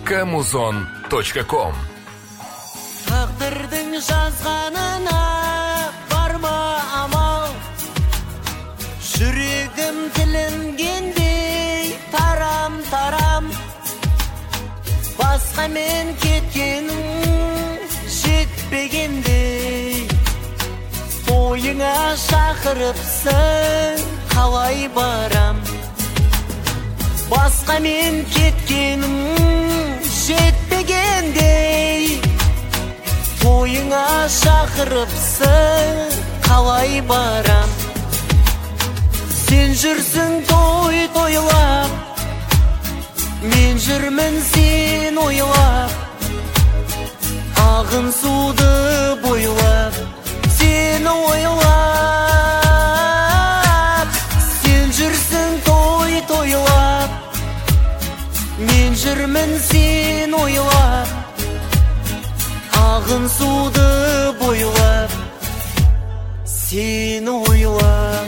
Kamuzon.com. Taqdirдің жазғанына барма амал, жүрегім тілінгендей тарам-тарам, басқа мен кеткенің жетпегендей, тойыңа шақырыпсың қалай барам, басқа мен кеткенің жетпегендей, тойыңа шақырыпсың қалай барам. Сен жүрсің той тойлап, мен жүрмін сен ойлап, ағын суды бойлап, сені ойлап. Сен жүрсің той тойлап, мен жүрмін сен ойлап, ағын суды бойлап, сені ойлап.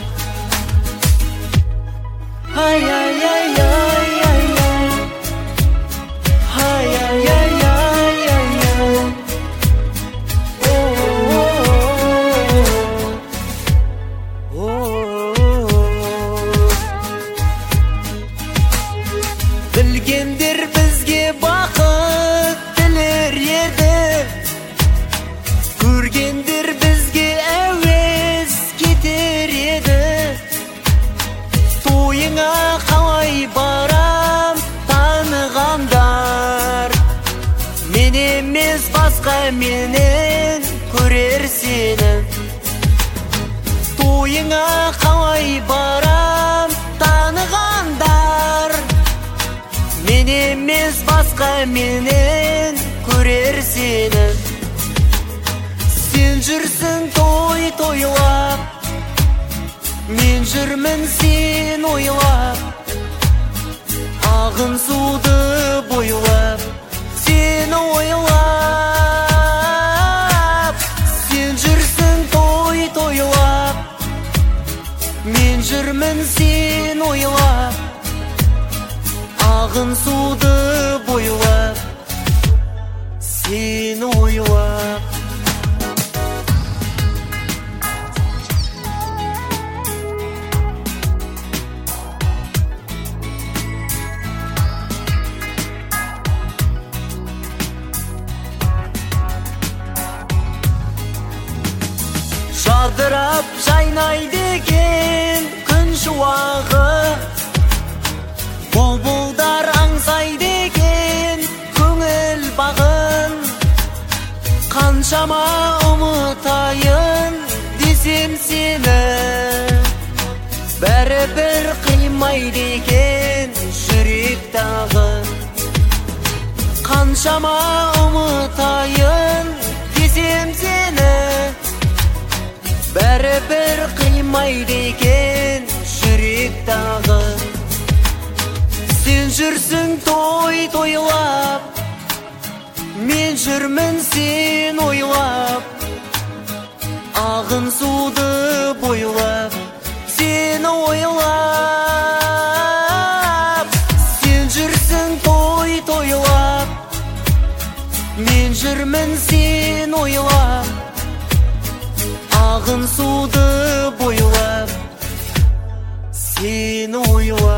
Ай-яй-яй-яй-яй-яй, ай-яй-яй-яй-яй-яй, білгендер бізге бақыт тілер еді, көргендер бізге әуес кетер еді. Тойыңа қалай барам танығандар, мен емес басқа менен көрер сені. Тойыңа қалай барам танығандар, мен емес басқа менен көрер сені. Сен жүрсің той тойлап, мен жүрмін сен ойлап, ағын суды бойлап, сені ойлап. Сен жүрсің той тойлап, мен жүрмін сен ойлап, ағын суды бойлап, сені ойлап. Жадырап жайнайды екен күн шуағы, бұлбұлдар аңсайды екен көңіл бағын. Қаншама ұмытайын десем сені, бәрібір қимайды екен жүрек тағы. Қаншама ұмытайын десем сені, бәрібір қимайды екен жүрек тағы. Сен жүрсің той тойлап, мен жүрмін сен ойлап, ағын суды бойлап, сені ойлап. Сен жүрсің той тойлап, мен жүрмін сен ойлап, ағын суды бойлап, сені ойлап.